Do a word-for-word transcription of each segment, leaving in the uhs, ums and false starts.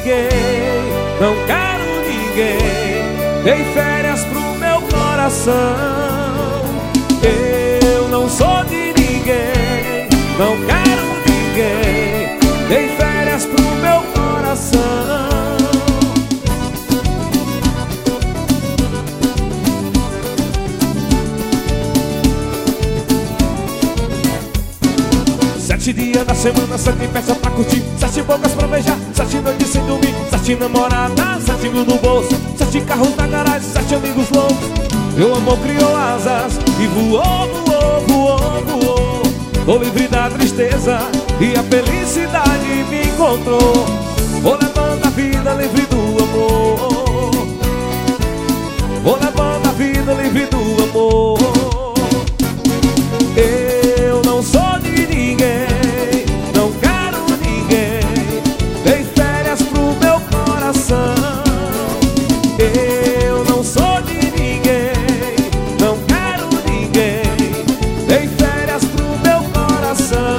ninguém, não quero ninguém. Dei férias pro meu coração. Eu não sou de ninguém, não quero ninguém. Dei férias pro meu coração. Sete dias da semana, sete festas pra curtir, sete bocas pra beijar, sete noites sem dormir, sete namoradas, sete mil no bolso, sete carros na garagem, sete amigos loucos. Meu amor criou asas e voou, voou, voou, voou. Tô livre da tristeza e a felicidade me encontrou. Vou levando a vida livre do amor. Vou levando a vida livre do amor. Eu não sou de ninguém, não quero ninguém. Dei férias pro meu coração. Eu não sou de ninguém, não quero ninguém. Dei férias pro meu coração.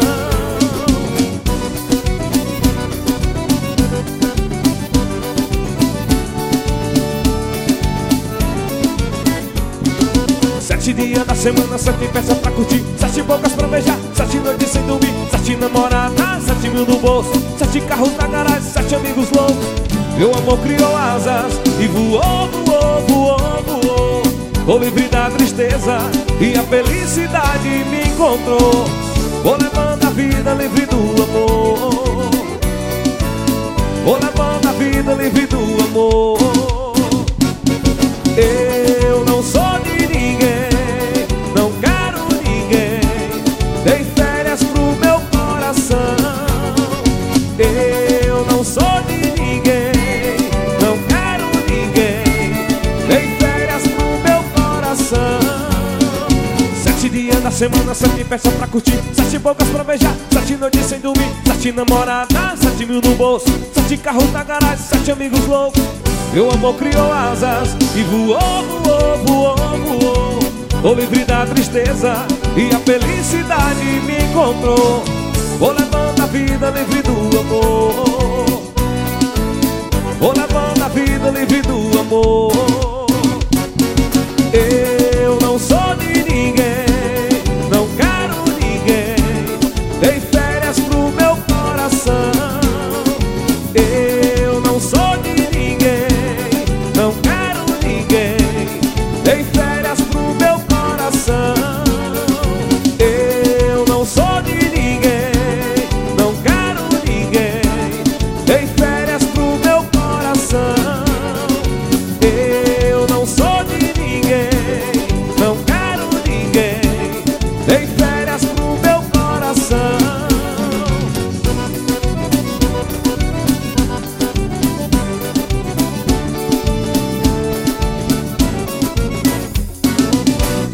Sete dias da semana, sete festas pra curtir, sete bocas pra beijar, sete noites sem dormir, sete namoradas, sete mil no bolso, sete carros na garagem, sete amigos loucos. Meu amor criou asas e voou, voou, voou, voou. Tô livre da tristeza e a felicidade me encontrou. Vou levando a vida livre do amor. Vou levando a vida livre do amor. Eu não sou de ninguém, não quero ninguém. Dei férias pro meu coração. Eu não sou de ninguém, não quero ninguém. Dei férias pro meu coração. Sete dias da semana, sete festas pra curtir, sete bocas pra beijar, sete noites sem dormir, sete namoradas, sete mil no bolso, sete carros na garagem, sete amigos loucos. Meu amor criou asas e voou, voou, voou, voou. Tô livre da tristeza e a felicidade me encontrou. Vou levando a vida livre do amor. Vou levando a vida livre do amor.